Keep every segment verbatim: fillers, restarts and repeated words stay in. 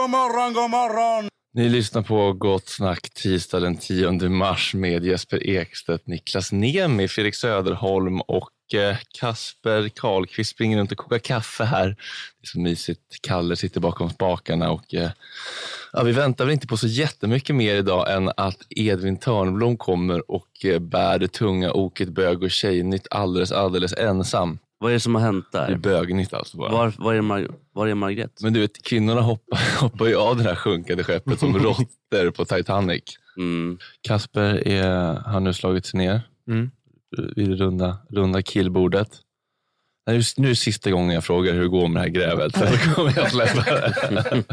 god morgon, god morgon. Ni lyssnar på Gott snack tisdag den tionde mars med Jesper Ekstedt, Niklas Nemi, Fredrik Söderholm och Kasper Karlqvist springer runt och kokar kaffe här. Det är så mysigt. Kalle sitter bakom spakarna och ja, vi väntar väl inte på så jättemycket mer idag än att Edvin Törnblom kommer och bär det tunga oket bög och tjejnytt alldeles, alldeles ensam. Vad är det som har hänt där? Det är bögnytt alltså bara. Var, var, är Mar- var är Margret? Men du vet, kvinnorna hoppar, hoppar ju av det här sjunkande skeppet som råttor på Titanic. Mm. Kasper är, har nu slagit sig ner mm. vid det runda, runda killbordet. Nu, nu är det sista gången jag frågar hur det går med det här grävet. Sen så kommer jag släppa det.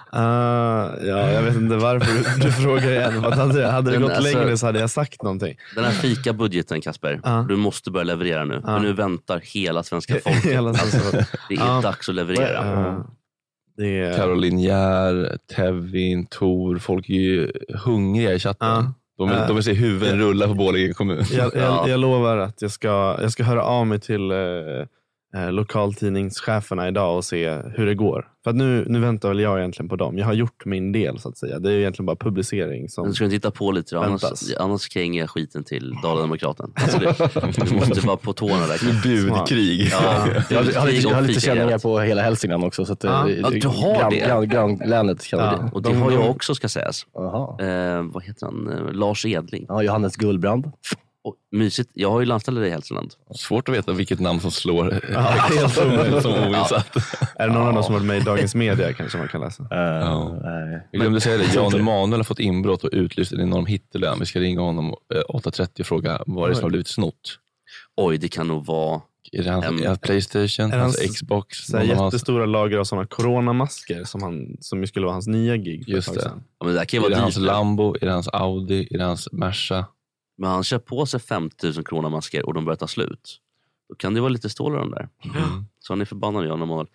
Uh, ja, jag vet inte varför du, du frågar igen. För att hade, hade det gått alltså, längre så hade jag sagt någonting. Den här fika budgeten, Kasper. Uh. Du måste börja leverera nu. Uh. För nu väntar hela svenska folket. hela alltså, det är uh. dags att leverera. Uh. Det är... Caroline Jär, Tevin, Tor. Folk är ju hungriga i chatten. Uh. De vill, de vill se huvuden rulla på Borlänge kommun. Jag, jag, jag lovar att jag ska, jag ska höra av mig till eh, eh, lokaltidningscheferna idag och se hur det går. För att nu, nu väntar väl jag egentligen på dem. Jag har gjort min del så att säga. Det är egentligen bara publicering som du ska titta på lite då, annars, annars kan jag skiten till Dala-demokraten. Alltså det, du måste vara på tårna där. Budkrig. Ja, jag har, jag har lite, jag har lite känningar på hela Hälsingland också. Så att, ja. det, Ja, du har gran, det? Gran, gran, länet kan ja, det. och det de, har jag de, också ska sägas. Eh, vad heter han? Eh, Lars Edling. Ja, Johannes Gullbrand. Och, mysigt. Jag har ju landställare i Hälsingland. Svårt att veta vilket namn som slår ja, helt som, som oinsatt. Ja. Är det någon av dem som varit med i Dagens Media kanske man kan läsa? Uh, ja. Nej. Jag glömde säga det. Jan Emanuel har fått inbrott och utlyst en enorm hittelön. Vi ska ringa honom åtta trettio och fråga vad det är som har blivit snott. Oj, det kan nog vara... Är det hans en, Playstation, är hans, hans Xbox? Så jättestora hans... lager av sådana coronamasker som, han, som ju skulle vara hans nya gig. Just det. Ja, men det kan ju är vara det hans dyrt. Lambo? Är det hans Audi? Är det hans Merca? Men han kör på sig femtio tusen kronor masker och de börjar ta slut. Då kan det vara lite stålar de där. Mm. Så han är förbannad, Jan Emanuel.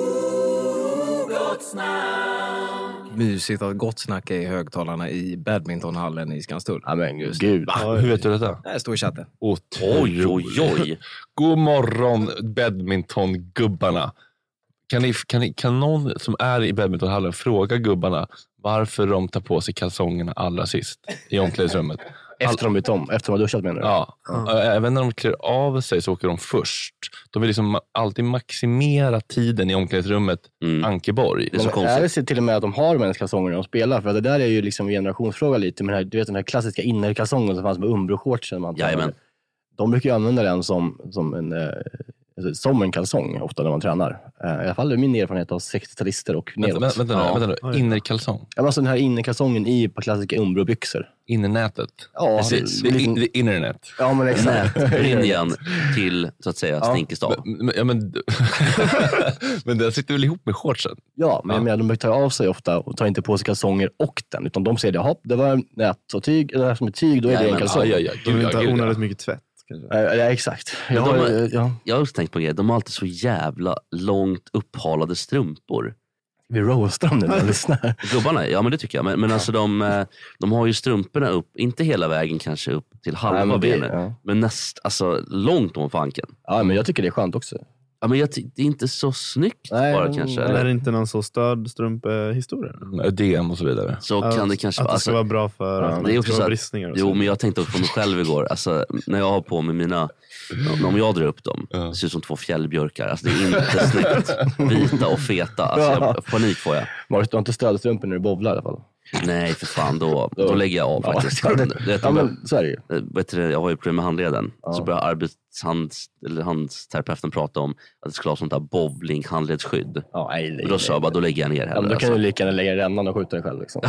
Mysigt att gott snacka i högtalarna i badmintonhallen i Skanstull. Ja men just gud. Va? Hur vet du detta? Det står i chatten. Oj, oj, oj. God morgon badmintongubbarna. Kan, ni, kan, ni, kan någon som är i badmintonhallen fråga gubbarna varför de tar på sig kalsongerna allra sist i omklädningsrummet? Efter de bytt om, efter de har duschat menar du? Ja, mm. Även när de klär av sig så åker de först. De vill liksom alltid maximera tiden i omklädningsrummet. Mm. Ankeborg. Det är så konstigt. Är det så till och med att de har människakalsonger när de spelar? För det där är ju liksom en generationsfråga lite. Men här, du vet den här klassiska innerkalsongen som fanns med Umbro-shortsen. Jajamän. De brukar ju använda den som, som en... Eh, som en kalsong ofta när man tränar. Uh, I alla fall är min erfarenhet av sextiotalister och neråt. Vänta, vänta, ja. vänta nu, innerkalsong? Ja, men alltså den här innerkalsongen i på klassiska Umbro-byxor. Innernätet? Ja, precis. Det är in, internet. Ja, men exakt. Linjen till, så att säga, ja. Stinkestad. Men, ja, men, men den sitter väl ihop med shortsen? Ja, men ja. Jag menar, de tar av sig ofta och tar inte på sig kalsonger och den. Utan de säger, jaha, det var nät och tyg, det här som är tyg, då är ja, det en kalsong. Ja, ja, ja. De vill inte ha onödigt mycket tvätt. Ja, ja, exakt. Jag har, har, ja. jag har också tänkt på det. De har alltid så jävla långt upphalade strumpor. Vi roastar dem nu när jag lyssnar. Gubbarna, ja men det tycker jag. Men, men alltså de, de har ju strumporna upp, inte hela vägen kanske upp till halva Nej, men det, benet. Ja. Men näst, alltså långt om fanken. Ja, men jag tycker det är skönt också. Ja, men jag, det är inte så snyggt Nej, bara men, kanske. Eller är det inte någon så stöd strumphistoria? Ödem och så vidare. Så ja, kan det kanske att vara. det ska vara bra för ja, att det är också så att, bristningar. Och jo, så. men jag tänkte också på mig själv igår. Alltså, när jag har på mig mina, om jag drar upp dem, ja. Det ser ut som två fjällbjörkar. Alltså, det är inte snyggt. Vita och feta. Alltså, jag, panik får jag. Marit, du har inte stödstrumpor när du bowlar i alla fall? Nej, för fan. Då, då lägger jag av faktiskt. Ja, det, det, ja men så är det ju. Vet du, jag har ju problem med handleden. Ja. Så börjar arbetshands, eller handsterapeuten prata om att det skulle ha sånt där bowling handledsskydd. Ja, nej, nej, och då sa jag bara, då lägger jag ner hellre. Ja, men då kan alltså. du lika gärna lägga rännan och skjuta dig själv liksom.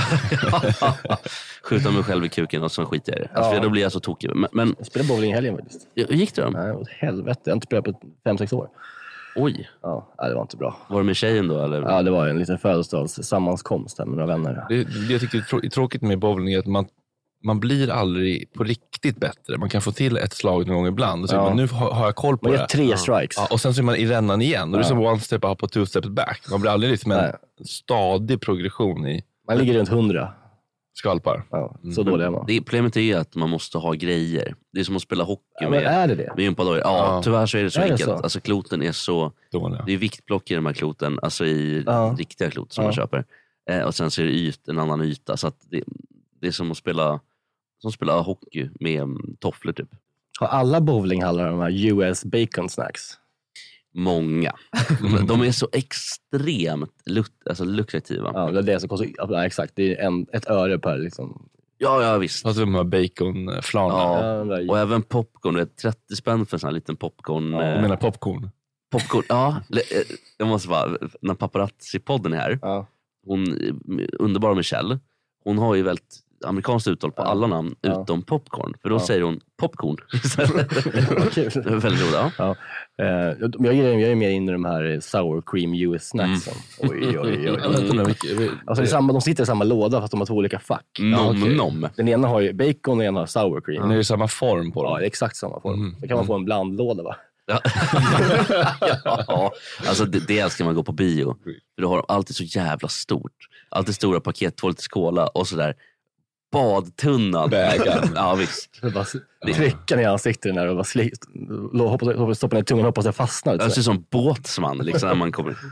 Skjuta mig själv i kuken och så skiter jag i det. Alltså, ja. För då blir jag så tokig. Men, men... Jag spelade bowling i helgen faktiskt. Hur gick det då? Nej, åt helvete. Jag har inte spelat på fem sex år. Oj. Ja, det var inte bra. Var det med tjejen då? Eller? Ja, det var en liten födelsedagssammankomst med några vänner. Det, det jag tycker är trå- tråkigt med bowling är att man, man blir aldrig på riktigt bättre. Man kan få till ett slag någon gång ibland. Och så ja. man, nu har, har jag koll på man det. Man gör tre strikes. Ja, och sen så är man i rännan igen. Och ja. det är som one step up och two steps back. Man blir aldrig liksom en Nej. stadig progression i... Man ligger runt hundra. Skalpar. Ja, så mm. dåliga man. Det, problemet är att man måste ha grejer. Det är som att spela hockey ja, med, men är det det? med gympador. Ja, ja, tyvärr så är det så är enkelt. Det så? Alltså kloten är så... Dåliga. Det är viktblock i de här kloten. Alltså i ja. riktiga klot som ja. man köper. Eh, och sen så är det yt, en annan yta. Så att det, det är som att spela, som att spela hockey med um, tofflor typ. Har alla bowlinghallar de här U S bacon snacks? Många. De är så extremt lut- alltså lukrativa. Ja, det är det som kostar, ja, exakt. Det är en, ett öre per liksom. Ja, ja visst. Alltså de här baconflarna. Ja. Ja, Och även popcorn, det är trettio spänn för en sån här liten popcorn. Ja, eh, jag menar popcorn. popcorn, ja. le- eh, Jag måste bara, när paparazzi-podden är här, ja. hon, eh, underbara Michelle, hon har ju väldigt amerikanskt uttal på Ja. alla namn Ja. utom popcorn. För då Ja. säger hon popcorn. Vad kul. Det är väldigt roligt, ja. Ja. Eh, jag, är, jag är mer inne i de här sour cream U S snacksen. Mm. Oj, oj, oj. Jag vet inte mycket- Alltså, det är samma, de sitter i samma låda fast de har två olika fack. Nom, okej. nom. Den ena har ju bacon och den ena har sour cream. Men är det samma form på Ja, dem? det är exakt samma form. Mm. Det kan man få en blandlåda, va? Ja. Ja, alltså det, det älskar man gå på bio. För du har alltid så jävla stort. Alltid stora paket, två liter skåla och sådär badtunnan. Bägaren. Ja, visst. Det bara trycka ner i ansiktet den där och bara sli, hoppas, hoppas, stoppa ner tungan och hoppas det fastnar. Jag ser som båtsman liksom, när man kommer.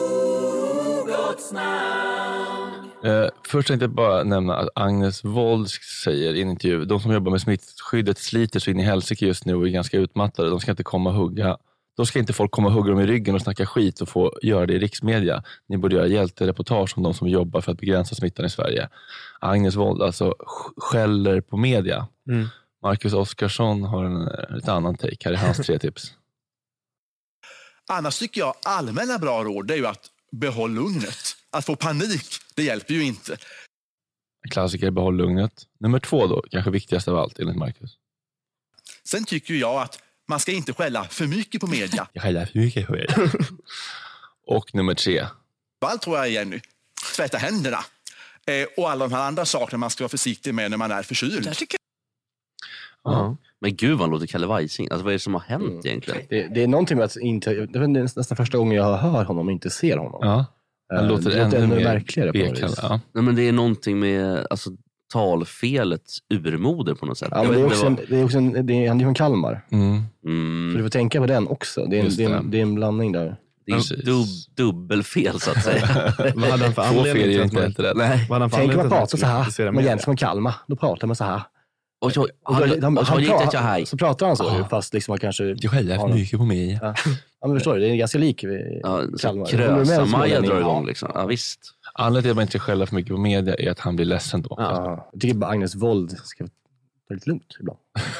Eh, först tänkte jag bara nämna att Agnes Wold säger i en intervju, de som jobbar med smittskyddet sliter så in i helsike just nu och är ganska utmattade. De ska inte komma och hugga. Då ska inte folk komma och hugga dem i ryggen och snacka skit och få göra det i riksmedia. Ni borde göra hjältereportage om de som jobbar för att begränsa smittan i Sverige. Agnes Wold alltså skäller på media. Mm. Marcus Oskarsson har en ett annan take. Här är hans tre tips. Annars tycker jag allmänna bra råd är ju att behålla lugnet. Att få panik, det hjälper ju inte. Klassiker, behåll lugnet. Nummer två då, kanske viktigast av allt enligt Marcus. Sen tycker jag att man ska inte skälla för mycket på media. Jag skäller för mycket på er. Och nummer tre. Allt tror jag igen nu. Tvätta händerna. Eh, och alla de här andra sakerna man ska vara försiktig med när man är förkyld. Ja. Men gud vad han låter Kalle Weising. Alltså vad är det som har hänt Mm. egentligen? Det, det är någonting med att inte, det är nästan första gången jag hör honom och inte ser honom. Ja. Han Eh, låter det ännu mer märkligare på något bekall. vis. Ja. Nej, men det är någonting med alltså, talfelets urmoder på något sätt. Ja, Jag men det är vet också, inte en, det är också en, det är, han är från Kalmar. Mm. vad- mm, Så du får tänka på den också. Det är en, Just det är det. en, det är en blandning där. det är Precis. dub, dubbelfel så att säga. Vad hade han för Två anledning fel är till att inte man- helt rätt. Nej. Vad hade han för Tänk om anledning man till att pratar så skulle här. kritisera Man media? jämför från Kalmar. Då pratar man så här. Och så, Och då- han, han- och så han gick det pra- här. Så pratar han så Ja. ju, fast liksom man kanske... Jag skäller för Ja. mycket på mig. Ja. Ja, men förstår du, det är ganska lik vid Ja, så Kalmar. Kommer du med en Krösa-Maja smålänning? drar igång Ja. liksom. Ja, visst. Anledningen till att man inte skäller för mycket på media är att han blir ledsen då. Ja. Jag tycker bara Agnes Wold ska ta det lite lugnt ibland.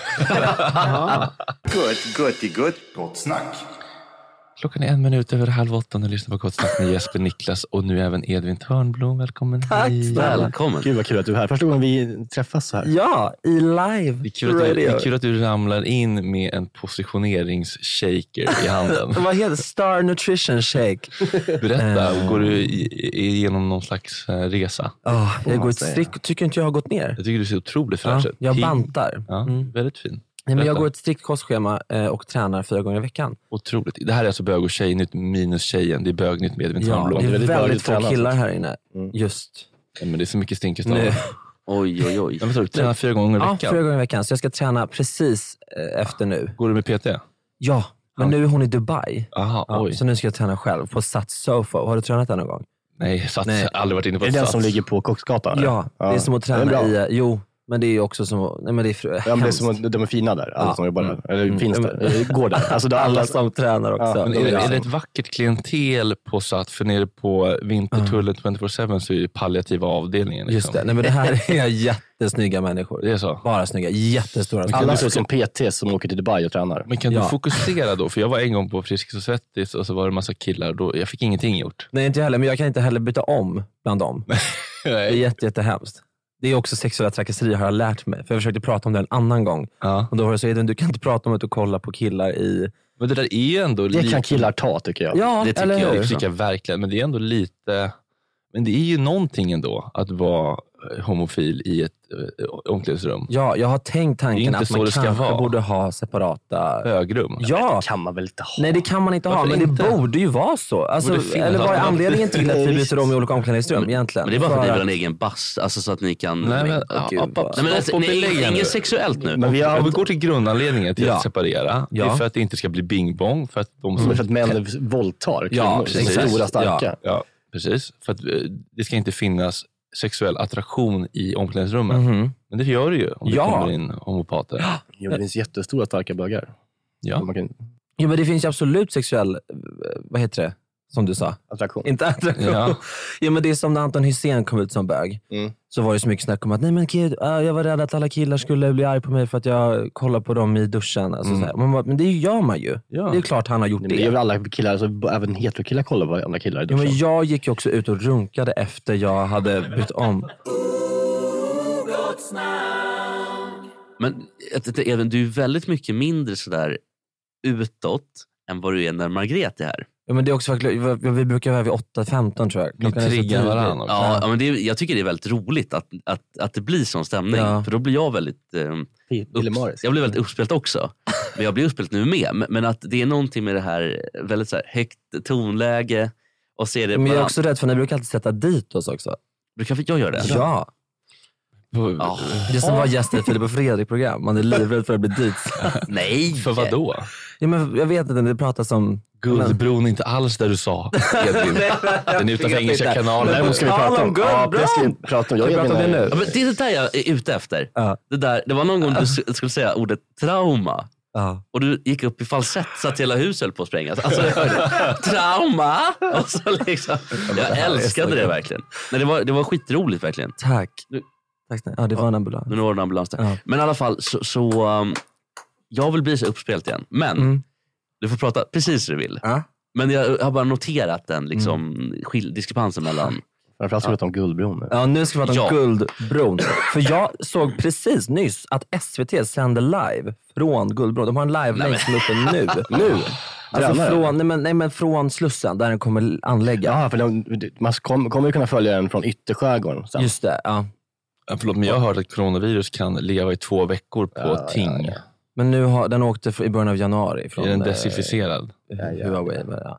Gott, gott i gott. Gott snack. Klockan är en minut över halv åtta och lyssnar på Gott snack med Jesper Niklas och nu även Edvin Törnblom. Välkommen hit. Välkommen. Gud vad kul att du är här. Första gången vi träffas så här. Ja, i live Det är, kul att du, det är kul att du ramlar in med en positioneringsshaker i handen. Vad heter Star Nutrition Shake? Berätta, Eh. går du i- igenom någon slags eh, resa? Oh, jag går ett säga. strikt, tycker inte jag har gått ner. Jag tycker du ser otroligt Ja, fräsch ut. jag Pigg. bantar. Ja, Mm. väldigt fin. Nej, men jag Berätta. går ett strikt kostschema eh, och tränar fyra gånger i veckan. Otroligt. Det här är alltså bög och tjejnytt minus tjejen. Det är bögnytt med Edvin Ja, Törnblom. det är väldigt väldigt, bra att få träna, killar alltså. här inne. Mm. Just Ja, men det är så mycket stinkest av nu. det. Oj, oj, oj. Men vad sa du, tränar fyra gånger i Ja, veckan? fyra gånger i veckan. Så jag ska träna precis eh, efter nu. Går du med P T? Ja, men nu är hon i Dubai. Aha, Ja, oj. så nu ska jag träna själv på Sats Sofa. Har du tränat den någon gång? Nej, Sats. Nej. Aldrig varit inne på Är ett det den Sats. som ligger på Kocksgatan? eller? Ja, det är som att Den är träna bra. i... eh, Jo, men det är också som att... Nej, men det är fr- Ja, men det är hemskt. som att de är fina där, alla Ja. som jobbar där. Eller Mm. finns Ja, där, eller går där. Alltså, det är Alla alla som tränar också. Ja, Men är, det, Ja. är det ett vackert klientel på Sats? För nere på Vintertullen tjugofyra sju så är det palliativa avdelningen. Liksom. Just det. Nej, men det här är jättesnygga människor. Det är så. Bara snygga. Jättestora. Men kan alla du- ser ut som P T som åker till Dubai och tränar. Men kan Ja. du fokusera då? För jag var en gång på Friskis och Svettis och så var det en massa killar. Och då, jag fick ingenting gjort. Nej, inte jag heller. Men jag kan inte heller byta om bland dem. Det är jätte, jättehemskt. Det är också sexuella trakasserier har jag lärt mig. För jag försökte prata om det en annan gång. Ja. Och då var det så, Edvin, du kan inte prata om att du kollar på killar i... Men det där är ju ändå Det lite... kan killar ta tycker jag. Ja, det tycker eller jag hur? Det också. tycker jag verkligen. Men det är ändå lite... Men det är ju någonting ändå att vara homofil i ett äh, omklädningsrum. Ja, jag har tänkt Det är tanken inte att så man det ska kanske vara. borde ha separata... Högrum. Ja, Det kan man väl inte ha? nej det kan man inte ha, Varför men det inte? borde ju vara så. Alltså, Borde finnas. eller vad är anledningen till att vi Visst. byter om i olika omklädningsrum egentligen? Men det är bara för att ni vill ha att- en egen bass. Alltså så att ni kan... Nej, men, Åh, gud, ja, vad- stopp Nej, men alltså, och nej, belägga nu. inget sexuellt nu. Men vi har Om vi går till grundanledningen till Ja. att separera. Det är Ja. för att det inte ska bli bing-bong. För att de som... Som är för att män våldtar kvinnor. Ja, De är precis. stora, starka. Ja. Ja, Precis, för att det ska inte finnas sexuell attraktion i omklädningsrummen. Mhm. Men det gör det ju om det Ja. kommer in homopater. Jo, det finns jättestora starka bögar. Ja. Man kan, Ja, men det finns ju absolut sexuell, eh, vad heter det, som du sa? attraktion. Inte attraktion. Ja. Ja. men det är som när Anton Hysén kom ut som bög. Mm. Så var det så mycket snack om att nej men kid, äh, jag var rädd att alla killar skulle bli arg på mig för att jag kollar på dem i duschen. Alltså, Mm. så här. Man bara, men det gör man ju. Ja. Det är klart han har gjort Men det. det är väl alla killar, alltså, även heterokillar kollar på andra killar i Ja, duschen. men jag gick ju också ut och runkade efter jag hade bytt om. Men jag tänkte, även du är väldigt mycket mindre sådär utåt än vad du är när Margret är här. Ja, men det är också för att vi brukar vara vid åtta femton tror jag. Vi Klockan är så triggar tidigt. varandra också. Ja, ja, men det, är- jag tycker det är väldigt roligt att, att, att det blir sån stämning. Ja. För då blir jag väldigt... Eh, Ville Morris. jag blir väldigt uppspelt också. Men jag blir uppspelt nu med. Men, men att det är någonting med det här väldigt så här högt tonläge. Och se det Men jag är bara- också rädd för ni brukar alltid sätta dit oss också. Brukar jag göra det? Ja. Ja. Det som var gäster i Filip och Fredrik program. Man är livrädd för att bli dit. Nej! För vad då? Ja, men jag vet inte, det pratas om... Guldbron är inte alls där du sa, Edvin. Den är utanför Engelska kanalen. Däremot ska vi prata om... Ja, det ska vi prata om. Jag Ska vi prata om det nu? Ja, men det är det där jag är ute efter. Ja. Det, där, det var någon gång du s- skulle säga ordet trauma. Ja. Och du gick upp i falsett så att hela huset höll på att sprängas. Alltså jag hörde trauma. Och så liksom, jag älskade det verkligen. Nej, det, var, det var skitroligt verkligen. Tack. Nu- Tack snälla. Ja, det var en ambulans. Men nu var det en ambulans där. Ja. Men i alla fall så, så um, jag vill bli så uppspelt igen. Men Mm. du får prata precis hur du vill. Ja. Men jag har bara noterat den liksom, skil- diskrepansen mellan... Framförallt ska vi prata om Guldbron. Ja, nu ska vi prata om Ja. Guldbron. För jag såg precis nyss att S V T sänder live från Guldbron. De har en live-länk som är uppe nu. nu. Alltså Tränar från, nej men, nej men från Slussen där den kommer anlägga. Ja, för de, man kom, kommer ju kunna följa den från ytterskärgården sen. Just det, ja. Ja, förlåt, men jag har hört att coronavirus kan leva i två veckor på Ja, ting. ja, ja. Men nu har, den åkte i början av januari från Är den eh, desinficerad? Ja, ja, Huawei. men Ja.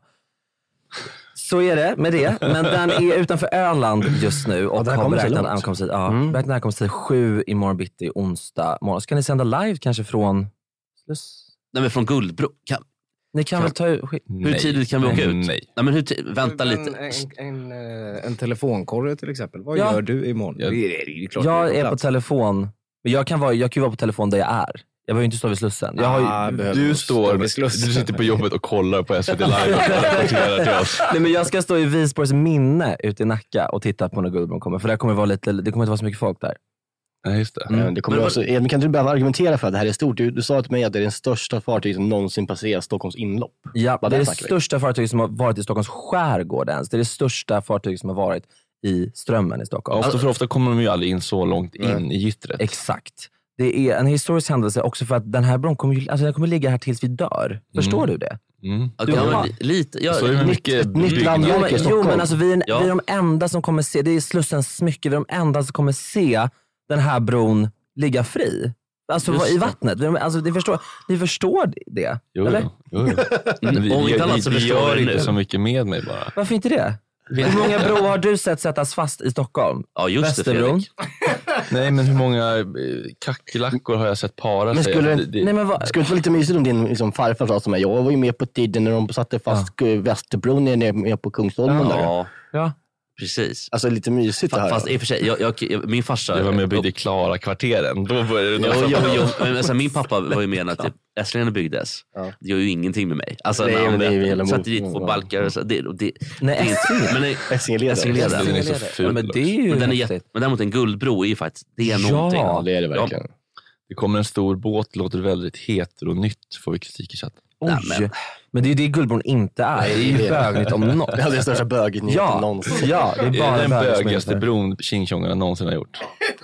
Så är det med det. Men den är utanför Öland just nu och Ja, den har kommer så beräknat långt. ankomsttid. Ja, Mm. beräknat ankomsttid sju imorgon bitti, onsdag morgon. Ska ni sända live kanske från Sluss? Nej, men från Guldbro. Kan, Ni kan väl ta ut... hur tidigt kan vi åka ut? Nej. Nej, men hur ti- vänta en, lite. En, en, eh, en telefonkorre till exempel. Vad Ja. gör du imorgon? Ja. Det är, det är klart Jag du är på plats. telefon. Men jag kan, vara, jag kan ju vara på telefon där jag är. Jag behöver ju inte stå vid Slussen. Jag har ju, Ah, behöver Du nog står, vid du Slussen. sitter på jobbet och kollar på S V T Live och rapporterar till oss. nej, men jag ska stå i Visborgs minne ute i Nacka och titta på när Guldbron kommer. För där kommer det, vara lite, det kommer inte vara så mycket folk där. Nej, just det. Mm. Det kommer Men- också, Edvin, kan du behöva argumentera för att det här är stort? Du, du sa till mig att det är den största fartyget som någonsin passerat Stockholms inlopp. Ja, Vad det är där det snackar vi? största fartyget som har varit i Stockholms skärgård ens. Det är det största fartyget som har varit i Strömmen i Stockholm. Ofta för ofta kommer de ju aldrig in så långt in Nej. i gyttret. Exakt. Det är en historisk händelse också för att den här bron kommer, ju, alltså den kommer ligga här tills vi dör. Förstår Mm. du det? Mm. Ja, Du men har- li- lite. Jag, Så är det Nytt, mycket ett nytt byggnad. landmärke Jo, men, i jo Stockholm. men alltså vi är, Ja. vi är de enda som kommer se, det är Slussens smycke, vi är de enda som kommer se den här bron ligga fri. Alltså Just vad- i det. vattnet. Vi- Alltså, ni, förstår, ni förstår det? Jo, eller? jo, jo, jo. Men vi, Om vi, inte annat vi, så vi förstår gör vi inte nu. så mycket med mig bara. Varför inte det? Hur många broar har du sett sättas fast i Stockholm? ja, just det, Västerbron? Fredrik. Nej, men hur många eh, kackerlackor har jag sett para Men sig? skulle- Alltså, det, det, Nej, men vad, Skulle det inte vara lite mysigt om din liksom, farfar sa som mig, jag var ju med på tiden när de satte fast ja. Västerbron nere med på Kungsholmen där. Ja, ja. precis. Alltså lite mysigt det Fa- här. Fast i och för sig, jag, jag, jag, min farsa... jag var med och byggde Klara-kvarteren. Då började det Jo, nästan... jo, jo. Men, alltså, min pappa var ju med när typ, Esslingen byggdes. Ja. Det gör ju ingenting med mig. Alltså, Nej, när men han det är ju hela satte mot- dit två ja. balkar. Och så, det, och det, Nej, det är inte- Esslingen. men, det- Essingeleden. Essingeleden. Den är så ful Ja, men det är ju men, den är häftigt. jätte, men däremot en guldbro är ju faktiskt, det är Ja. någonting. Ja, det är det verkligen. Det kommer en stor båt, låter väldigt heteronytt, får vi kritik i chatten. Oj. Nej, men- Men det är ju det Guldbron inte är. Det är ju det är det. bögnytt om något. Det är den största bögnyheten Ja, någonsin. ja, det är Det bara är den bögar som är bögigaste ute. bron tjingtjongarna någonsin har gjort.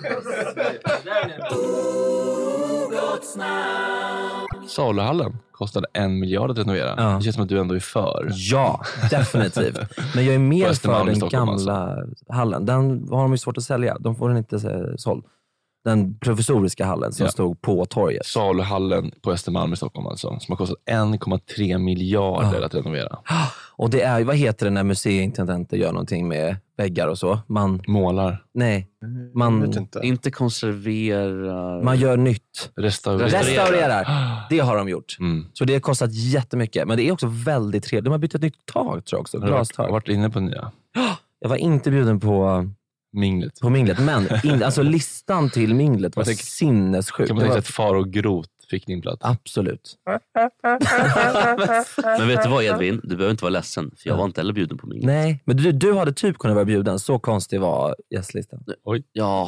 Saluhallen kostade en miljard att renovera. Ja. Det känns som att du ändå är för. Ja, definitivt. Men jag är mer På för Östermalm i den Stockholm, gamla hallen. Den har de ju svårt att sälja. De får den inte eh, såld. Den provisoriska hallen som Ja. stod på torget. Saluhallen på Östermalm i Stockholm alltså, som har kostat en komma tre miljarder Ja. att renovera. Och det är, vad heter det när museiintendenter gör någonting med väggar och så? Man, Målar, nej, Jag man, vet inte. Inte konserverar... man gör nytt. restaurerar. Restaurerar. Det har de gjort. Mm. Så det har kostat jättemycket. Men det är också väldigt trevligt. De har bytt ett nytt tak tror jag också. Har du varit, Glastag. varit inne på nya? Jag var inte bjuden på Minglet. På minglet, men in, alltså listan till minglet var tänker, sinnessjuk. Kan man tänka att Far och Grot fick din plats? Absolut. Men vet du vad Edvin? Du behöver inte vara ledsen, för jag var inte heller bjuden på minglet. Nej, men du, du hade typ kunnat vara bjuden. Så konstig var gästlistan. Oj. Ja.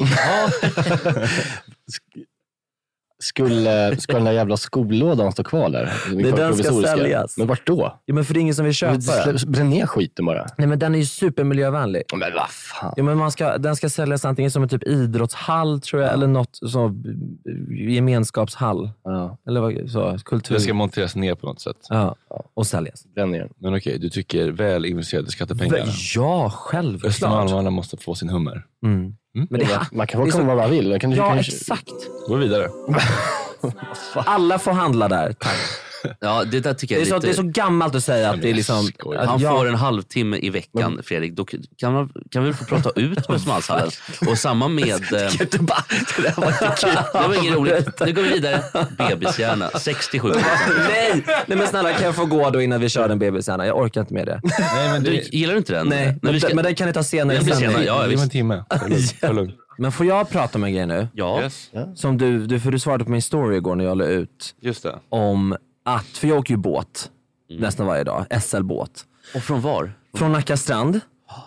Skulle, skulle den där jävla skollådan stå kvar där? Det är den ska säljas. Men vart då? Jo, men för det är ingen som vill köpa den. Bränn ner skiten bara. Nej, men den är ju supermiljövänlig. Men vad fan. Jo, men man ska, den ska säljas antingen som en typ idrottshall, tror jag, ja. Eller något så gemenskapshall. Ja. Eller vad, så, kultur. Det ska monteras ner på något sätt. Ja, och säljas. Bränn ner. Men okej, du tycker väl investerade skattepengar? Ja, självklart. Östermalmarna måste få sin hummer. Mm. Mm. Men det, man kan komma vad man vill. Kan du, ja, kan exakt. Gå vidare. Alla får handla där, tack. Ja, det där tycker jag det är, är så, lite... det är så gammalt att säga att det är liksom... Att Han jag... får en halvtimme i veckan, mm. Fredrik. Då kan, man, kan vi få prata ut på Östermalmshallen. Och samma med... Eh... det var det var inget roligt. Nu går vi vidare. Bebishjärna, sextiosju. nej, nej, men snälla, kan jag få gå då innan vi kör en bebishjärna? Jag orkar inte med det. Nej, men du, gillar du inte den? Nej, men, men, ska... men den kan ni ta senare. Den senare. Ja, det var en timme. För lugnt. Men får jag prata om en grej nu? Ja. Yes. Som du, du, för du svarade på min story igår när jag la ut. Just det. Om att, för jag åker ju båt mm. nästan varje dag, S L-båt. Och från var? Från Nacka strand.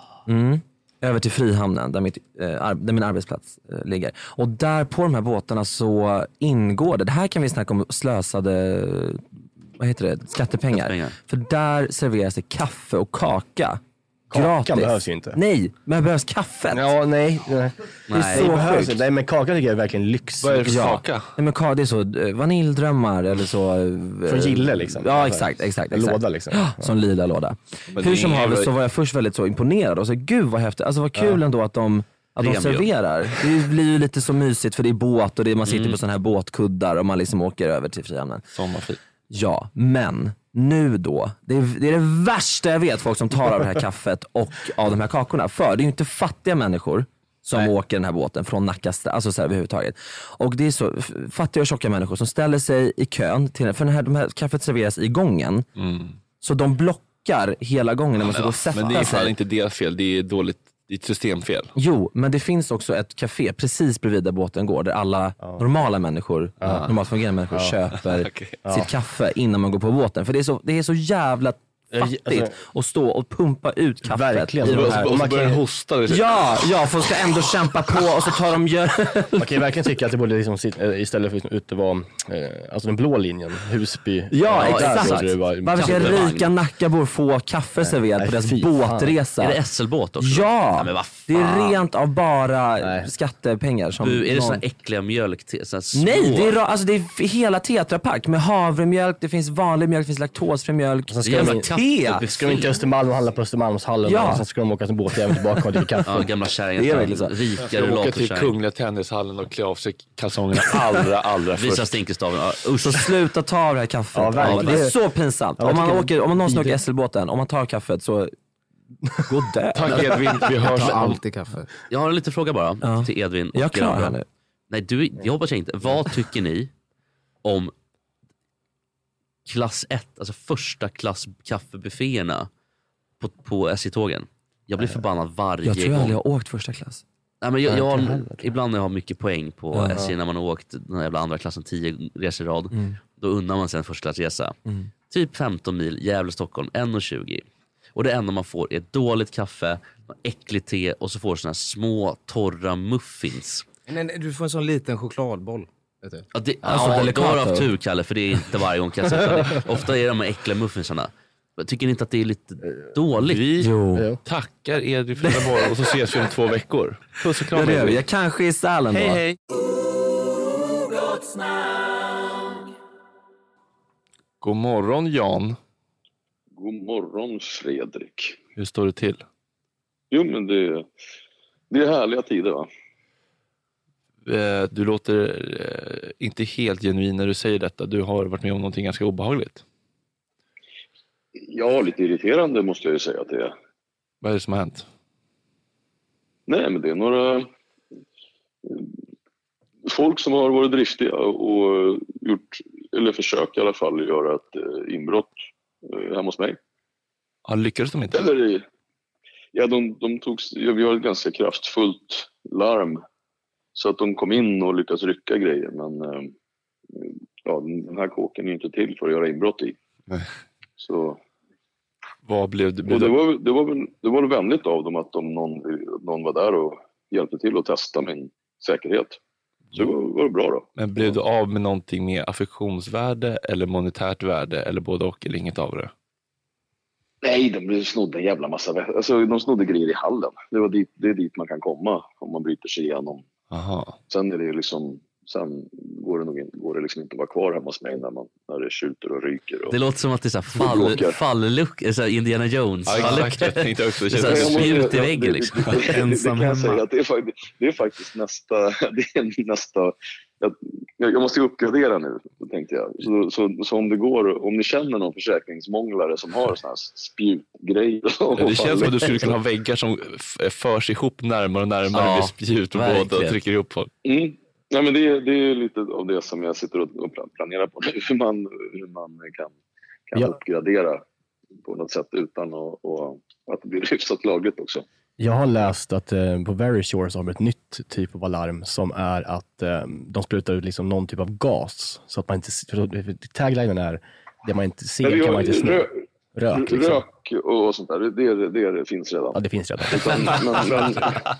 Mm. Över till Frihamnen där, mitt, eh, där min arbetsplats eh, ligger. Och där på de här båtarna så ingår det, det här kan vi snacka om slösade, vad heter det, skattepengar. skattepengar. För där serveras det kaffe och kaka. Kakan gratis. Behövs ju inte. Nej, men behövs kaffet. Ja, nej. nej. Det är nej, så behövs sjukt. inte. Nej, men kaka tycker jag är verkligen lyx. Vad är det för ja. kaka? Nej, men ka- det är så eh, vaniljdrömmar eller så. Eh, Från Gille liksom. Ja, exakt, exakt, exakt. Låda liksom. Ja, som lila låda. Men Hur som är... helst så var jag först väldigt så imponerad och så gud vad häftigt. Alltså vad kul ja. ändå att de att de serverar. Det blir ju lite så mysigt för det är båt och det är, man sitter mm. på sådana här båtkuddar och man liksom åker över till Frihamnen. Sommarfint. Ja, men nu då, det är, det är det värsta jag vet, folk som tar av det här kaffet och av de här kakorna. För det är ju inte fattiga människor som Nej. åker den här båten från Nacka, alltså så här överhuvudtaget. Och det är så fattiga och tjocka människor som ställer sig i kön till, för den här, de här kaffet serveras i gången. Mm. Så de blockar hela gången när man ska gå och sätta sig. Men det är fan inte deras fel, det är dåligt. Det är ett systemfel. Jo, men det finns också ett café precis bredvid där båten går. Där alla ja. normala människor, ja. normalt fungerande människor ja. köper okay. sitt ja. kaffe innan man går på båten. För det är så, det är så jävla fattigt alltså, att stå och pumpa ut kaffet. Verkligen. I och, här. och man börjar hosta. Liksom. Ja, ja, folk ska ändå kämpa på och så tar de gör. Man kan ju verkligen tycka att det borde liksom, istället för att ute vara eh, alltså den blå linjen, Husby. Ja, ja exakt. Varför ska rika Nackabor få kaffe serverat på deras båtresa? Är det S L-båt också? Ja, ja det är rent av bara Nej. skattepengar. Som du, är det någon... såna äckliga mjölk? Nej, det är, alltså, det är hela tetrapack med havremjölk, det finns vanlig mjölk, det finns laktosfri mjölk. Så ska de, te. Ska de inte Östermalm och handla på Östermalmshallen ja. och sen ska de åka till båt även tillbaka och dricka kaffe. Ja, gamla kärringar. Rikare åka till Kungliga Tennishallen och klä av sig kalsongerna allra, allra först. Visa stinkestaven. Ja, så sluta ta det här kaffet. Ja, ja, det är så pinsamt. Ja, om, man åker, om man någonsin åker S L-båten, om man tar kaffet så gå där. Tack Edvin, vi hörs alltid kaffe. Jag har en liten fråga bara ja. till Edvin. Jag är klar här nu. Nej, du, jag hoppas jag inte. Vad tycker ni om klass ett, alltså första klass kaffebufféerna på, på S J-tågen? Jag blir förbannad varje gång. Jag tror jag aldrig har åkt första klass. Nej, men jag, jag, jag, ibland när jag har mycket poäng på ja, S J när man har åkt den jävla andra klassen tio resor i rad, mm. då undrar man sig en första klassresa. Mm. Typ femton mil, Gävle-Stockholm, en tjugo. Och det enda man får är dåligt kaffe, äckligt te och så får du såna här små, torra muffins. Nej, nej, du får en sån liten chokladboll. Vet du? Ja, det, alltså, ja, då har du haft tur, Kalle, för det är inte varje gång kan jag säga. Ofta är de här äckliga muffinsarna. Tycker ni inte att det är lite dåligt? Vi jo. tackar Edvin Fredagborg och så ses vi om två veckor. Puss och kram. Det jag. jag kanske är i Sälen då. Hej, hej. God morgon, Jan. God morgon, Fredrik. Hur står det till? Jo, men det, det är härliga tider, va? Du låter inte helt genuin när du säger detta. Du har varit med om någonting ganska obehagligt. Ja, lite irriterande måste jag ju säga att det är. Vad är det som har hänt? Nej, men det är några folk som har varit driftiga och gjort, eller försökt i alla fall, göra ett inbrott hemma hos mig. Ja, lyckades de inte? Eller, Ja, de, de tog, ja, vi har ett ganska kraftfullt larm. Så att de kom in och lyckades rycka grejer. Men eh, ja, den här kåken är ju inte till för att göra inbrott i. Nej. Så... Vad blev det? Blev Och det, var, det, var väl, det var vänligt av dem att de, någon, någon var där och hjälpte till att testa min säkerhet. Så det var, var det bra då. Men blev du av med någonting med affektionsvärde eller monetärt värde eller både och eller inget av det? Nej, de snodde en jävla massa. Alltså, de snodde grejer i hallen. Det, var dit, det är dit man kan komma om man bryter sig igenom. Aha. Sen är det liksom... Sen går det, nog in, går det liksom inte att vara kvar hemma hos mig när, man, när det skjuter och ryker. Och... Det låter som att det är så fall, fall-look, så här Indiana Jones. Ja, exakt. Jag tänkte också. Det känns som spjut i väggen. Liksom. Det, det, det, det, det kan jag säga att det är, faktiskt, det är faktiskt nästa... Det är nästa jag, jag måste uppgradera nu, tänkte jag. Så, så, så om det går, om ni känner någon försäkringsmånglare som har såna här spjutgrejer. Ja, det känns som att du skulle kunna ha väggar som förs ihop närmare och närmare ja, med spjut och båda och trycker ihop folk. Mm. Ja, men det, är, det är lite av det som jag sitter och planerar på nu. Hur man, hur man kan, kan ja. uppgradera på något sätt utan att, och, att det blir hyfsat lagligt också. Jag har läst att eh, på Verisure så har de ett nytt typ av alarm som är att eh, de sprutar ut liksom någon typ av gas. Så att man inte... Taglinen är det man inte ser ja, kan man inte snå. Rö, rök, liksom. Rök och sånt där, det, det, det finns redan. Ja, det finns redan. Utan, men,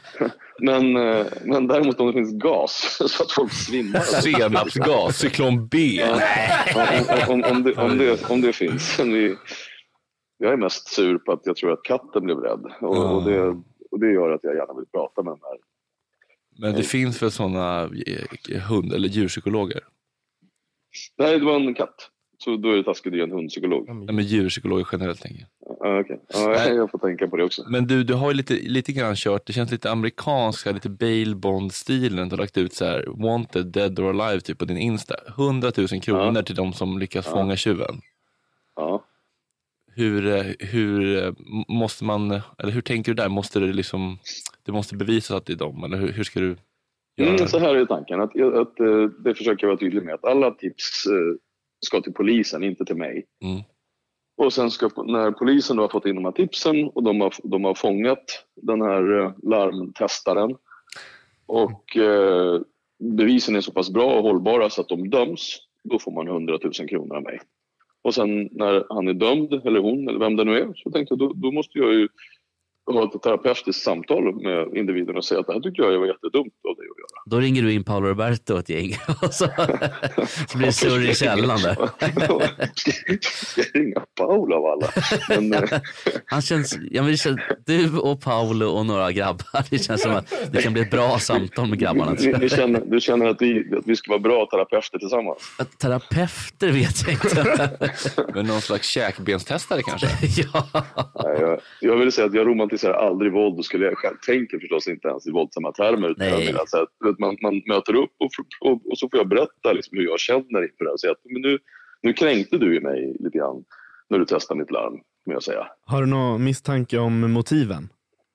men, men, men däremot om det finns gas så att folk svimmar. Senapsgas, cyklon B. Ja, om, om, om, det, om, det, om det finns. Vi, jag är mest sur på att jag tror att katten blev rädd. Och, mm. och, det, och det gör att jag gärna vill prata med den här. Men det finns väl sådana hund- eller djurpsykologer? Nej, det var en katt. Så då är det taskigt att ge en hundpsykolog. Nej, men djurpsykologer generellt tänker jag. Ah, okay. ah, jag får tänka på det också. Men du, du har ju lite, lite grann kört, det känns lite amerikanska, lite bail bond-stilen. Du har lagt ut så här, wanted, dead or alive typ på din Insta. hundratusen kronor ja. till de som lyckas ja. fånga tjuven. Ja. Hur, hur måste man, eller hur tänker du där? Måste det liksom, det måste bevisas att det är dem, eller hur, hur ska du göra? Mm, så här är tanken, att, att, att det försöker jag vara tydlig med, att alla tips ska till polisen, inte till mig. Mm. Och sen ska, när polisen då har fått in de här tipsen och de har, de har fångat den här larmtestaren och eh, bevisen är så pass bra och hållbara så att de döms, då får man hundratusen kronor av mig. Och sen när han är dömd, eller hon, eller vem det nu är, så tänkte jag, då, då måste jag ju ha ett terapeutiskt samtal med individen och säga att det här tycker jag var jättedumt av dig att göra. Då ringer du in Paolo Roberto ett gäng och så, så blir det surr i källan där. Ska jag ringa Paolo av alla? Men, han känns, ja, men det känns, du och Paolo och några grabbar, det känns som att det kan bli ett bra samtal med grabbarna. Du, du, känner, du känner att vi, att vi ska vara bra terapeuter tillsammans? Att terapeuter vet jag inte. Men någon slags käkbenstestare kanske? Ja. Nej, jag, jag vill säga att jag romantiserar aldrig våld och skulle jag själv tänker förstås inte ens i våldsamma termer. Nej. Alltså att man, man möter upp och, och, och så får jag berätta liksom hur jag känner inför det här. Så att, men nu, nu kränkte du i mig lite grann när du testade mitt larm, kan jag säga. Har du någon misstanke om motiven?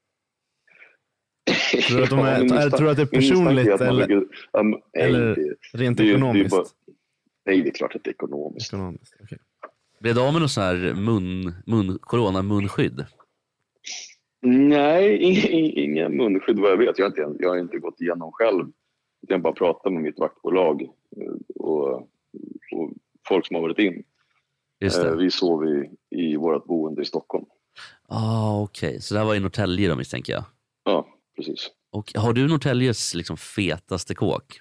Tror du att, de är, ja, är, tror att det är personligt är eller, lägger, um, eller det, rent det, ekonomiskt? Det, det bara, nej, det är klart att det är ekonomiskt. ekonomiskt okay. Blev det av med någon sån här mun, mun, corona-munskydd? Nej, inga munskydd vad jag vet. Jag har inte, jag har inte gått igenom själv. Jag har bara pratat med mitt vaktbolag och, och folk som har varit in. Just det. Vi sov i, i vårt boende i Stockholm. Ah, okej. Okay. Så det här var i Norrtälje då, misstänker jag? Ja, precis. Och har du Norrtäljes liksom fetaste kåk?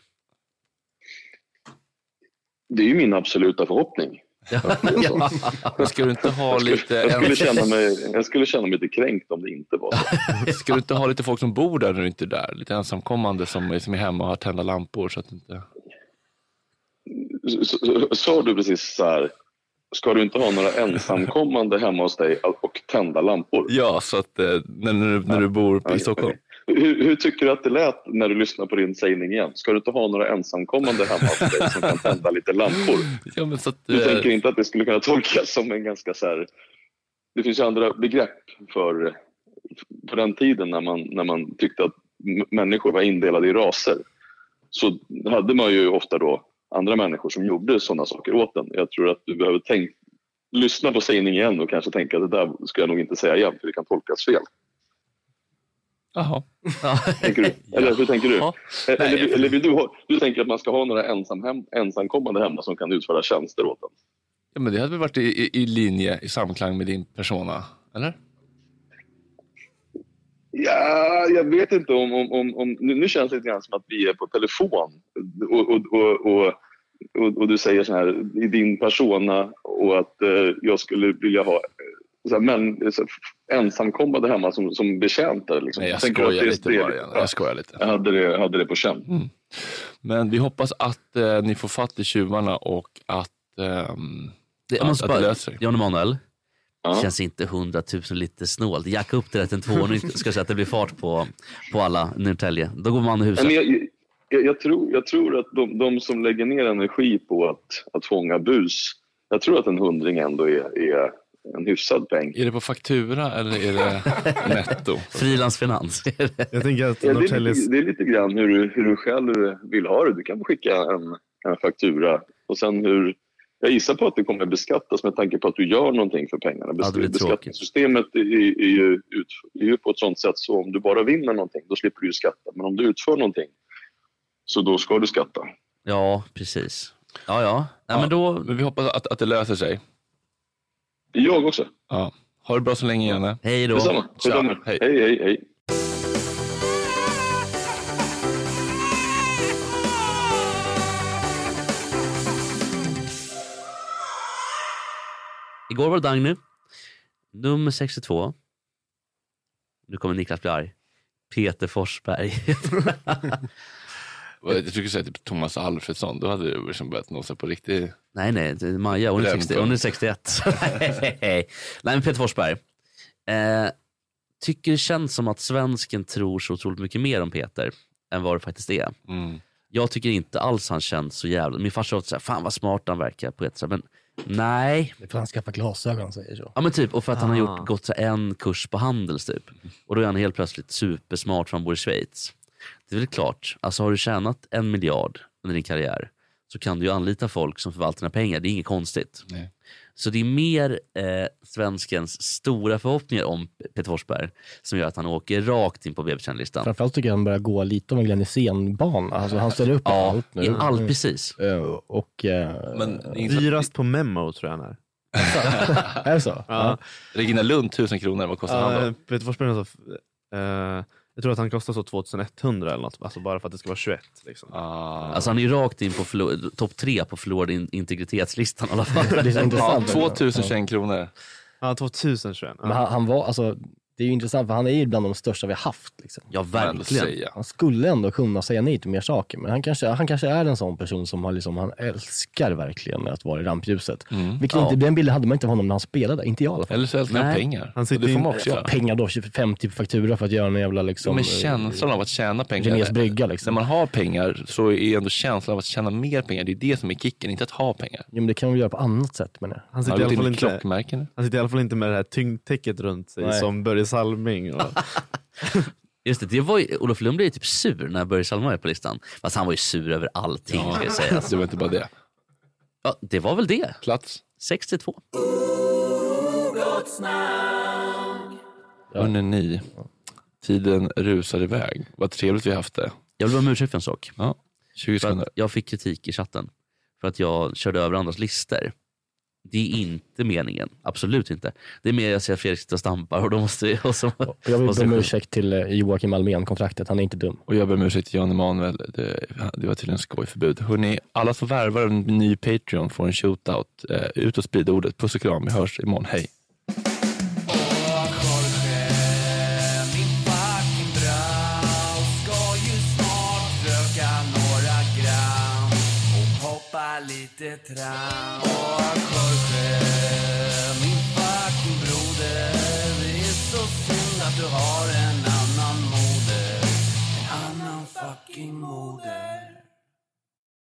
Det är ju min absoluta förhoppning. Ja. Ja. Ska du inte ha lite... Jag skulle, känna mig, jag skulle känna mig lite kränkt om det inte var så. Ska du inte ha lite folk som bor där när du inte är där? Lite ensamkommande som, som är hemma och har tända lampor så att inte... Sa du precis så här, ska du inte ha några ensamkommande hemma hos dig och tända lampor? Ja, så att när, när, du, när du bor okay, i Stockholm. Okay. Hur, hur tycker du att det lät när du lyssnar på din sägning igen? Ska du inte ha några ensamkommande hemma hos dig som kan tända lite lampor? Ja, men så att, du äh... tänker inte att det skulle kunna tolkas som en ganska så här... Det finns ju andra begrepp för på den tiden när man, när man tyckte att m- människor var indelade i raser. Så hade man ju ofta då andra människor som gjorde sådana saker åt den. Jag tror att du behöver tänka, lyssna på sägningen igen och kanske tänka att det där ska jag nog inte säga igen för det kan tolkas fel. Jaha. Tänker du? Eller hur tänker du? Ja. Eller, Nej, eller vill du, ha, du tänker att man ska ha några ensam hem, ensamkommande hemma som kan utföra tjänster åt en? Ja, men det hade väl varit i, i, i linje, i samklang med din persona, eller? Ja, jag vet inte om... om, om, om nu, nu känns det lite grann som att vi är på telefon. Och, och, och, och, och, och du säger så här, i din persona och att eh, jag skulle vilja ha... Så här, men, så, ensamkommande hemma som, som betjäntare. Liksom. Nej, jag Tänker skojar det, lite det, bara igen. Jag skojar lite. Jag hade det, hade det på känn. Mm. Men vi hoppas att eh, ni får fatt i tjuvarna och att, ehm, Det, jag att, måste att det bara, löser sig. Jan Emanuel, Ja. känns inte hundratusen lite snålt. Jacka upp det där till en två, nu ska jag säga att det blir fart på, på alla Norrtälje. Då går man i huset. Men jag, jag, jag, tror, jag tror att de, de som lägger ner energi på att, att fånga bus, jag tror att en hundring ändå är, är en hyfsad peng. Är det på faktura eller är det netto? Frilansfinans. Jag tänker att Ja, det, är Norrtäljes... lite, det är lite grann hur du, hur du själv vill ha det. Du kan skicka en, en faktura och sen hur... Jag gissar på att det kommer beskattas med tanke på att du gör någonting för pengarna. Ja, det blir Beskattningssystemet är, är, ju ut, är ju på ett sånt sätt så om du bara vinner någonting, då slipper du ju skatta. Men om du utför någonting, så då ska du skatta. Ja, precis. Ja, ja. ja, Ja, men då... Men vi hoppas att, att det löser sig. Jag också. Ja. Ha det bra så länge, Janne. Hej då. Detsamma. Detsamma. Hej. Hej, hej, hej. Igår var det Dagny. Nummer sextiotvå. Nu kommer Niklas bli arg. Peter Forsberg. Jag tycker säga typ Thomas Alfredsson. Då hade du liksom börjat nosa på riktigt. Nej, nej. det är Maja, hon är, sextio, hon är sextioett. Nej, men Peter Forsberg. Eh, tycker det känns som att svensken tror så otroligt mycket mer om Peter än vad det faktiskt är. Mm. Jag tycker inte alls han känns så jävla... Min farsa sa såhär, fan vad smart han verkar på ett sätt. Men nej. Det är för att han skaffar glasögon, säger så. Ja men typ, och för att han har Ah. gjort, gått så en kurs på Handels typ. Och då är han helt plötsligt supersmart för han bor i Schweiz. Det är väl klart, alltså har du tjänat en miljard under din karriär så kan du ju anlita folk som förvaltar dina pengar. Det är inget konstigt. Nej. Så det är mer eh, svenskens stora förhoppningar om Peter Forsberg som gör att han åker rakt in på B B-kändlistan. Framförallt tycker jag han börjar gå lite om en Glenn Hysén-bana. Alltså han ställer upp Ja, allt nu. i allt precis. Eh, Och... eh, Men det är inte så att- Dyrast på Memo tror jag han är. är det så? Ja. Regina Lund, tusen kronor. Vad kostar han Uh, då? Peter Forsberg är så, uh, jag tror att han kostar så tjugoetthundra eller något. Alltså bara för att det ska vara tjugoett. Liksom. Ah. Alltså han är ju rakt in på förlor- topp tre på förlorad in- integritetslistan i alla fall. Det är så Ja, intressant. tvåtusen kronor. Ja, tvåtusen tjugoett. Men han, han var, alltså, det är ju intressant för han är ju bland de största vi har haft. Liksom. Ja, Får man ändå verkligen. säga. Han skulle ändå kunna säga nej till mer saker, men han kanske, han kanske är en sån person som har liksom, han älskar verkligen att vara i rampljuset. Mm. Vilket Ja. inte, den bilden hade man inte av honom när han spelade, inte jag i alla fall. Eller så älskar han Nej. pengar. Han Och sitter det får in- man också göra. Pengar då, femtio faktura för att göra en jävla liksom... Men känslan av att tjäna pengar. Renés brygga När liksom. man har pengar så är ändå känslan av att tjäna mer pengar. Det är det som är kicken, inte att ha pengar. Jo, men det kan man väl göra på annat sätt, men jag. Han Har sitter, du i alla gått fall in i inte, klockmärken? han sitter i alla fall inte med det här tyngdtäcket runt sig Nej. som Börje Salming. Och, Just det, det var ju, Olof Lund blev ju typ sur när Börje Salming var på listan. Fast han var ju sur över allting, ska jag säga. Det var inte bara det. Ja, det var väl det. Plats. sextiotvå. Hörrni ni, tiden rusar iväg. Vad trevligt vi haft det. Jag vill vara med ursäkt för en sak. Ja, tjugo För sekunder. att jag fick kritik i chatten för att jag körde över andras lister. Det är inte meningen, absolut inte. Det är mer jag ser att Fredrik sitter och stampar och då måste vi... Och så, Och jag vill måste be om vi- ursäkt till eh, Joakim Almén-kontraktet, han är inte dum. Och jag ber om ursäkt till Jan Emanuel. Det, det var tydligen skojförbud. Hörrni, alla som värvar en ny Patreon får en shootout. Eh, ut och sprida ordet. Puss och kram. Vi hörs imorgon. Hej. Lite tram. Åh, Jorge, min fucking broder. Det är så synd att du har en annan moder. En annan fucking moder.